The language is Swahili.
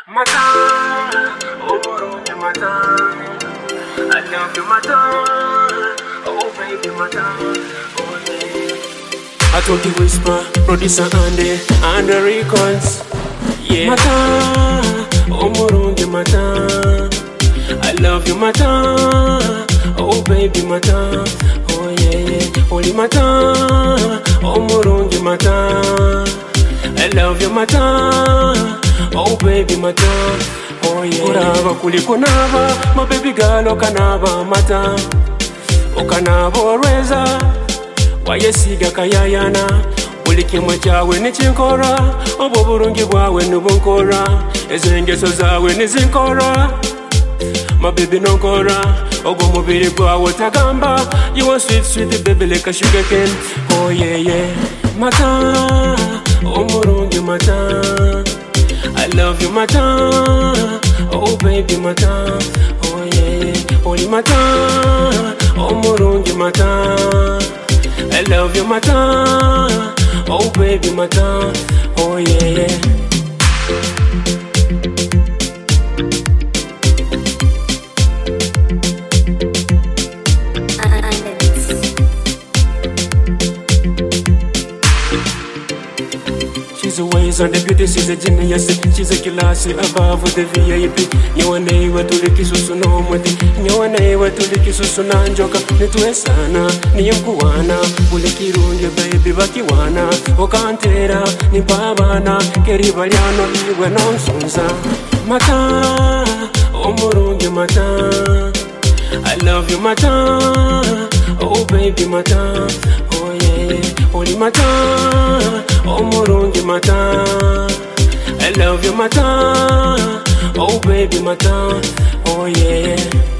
Mata, oh Burundi Mata, I love you Mata, oh baby Mata, oh yeah. I talk you whisper, producer Andy, and the records, yeah. Mata, oh Burundi Mata, I love you Mata, oh baby Mata, oh yeah. Holy Mata, oh Burundi Mata, I love you Mata, oh baby Mata, oh yeah. Kuraba kuliko naba, my baby girl okanaba Mata, okanaba orweza, wayesiga kayayana, buli kimwe cyawe nikinkora, obwo burungi bwawe nubunkora, ezengeso zawe nizinkora, my baby nonkora, ogwo mubiri gwawe tagamba, you want sweet sweet baby like a sugar cane, oh yeah yeah. Mata, oh Burundi Mata, I love you Mata, oh baby Mata, oh yeah. Holy Mata, oh Burundi Mata, I love you Mata, oh baby Mata, oh yeah. She's a ways on the beauty, she's a genius. She's a class above the VIP. Nyawane tulikisusu no mwati, nyawane tulikisusu na njoka. Nitue sana, niyemkuwana, ule kirunge baby bakiwana. Okantera, nipabana, keribaliano iwe nonsonza. Mata, oh Burundi Mata, I love you Mata, oh baby Mata, oh yeah. Holy Mata, oh Burundi Mata, I love you Mata, oh baby Mata, oh yeah.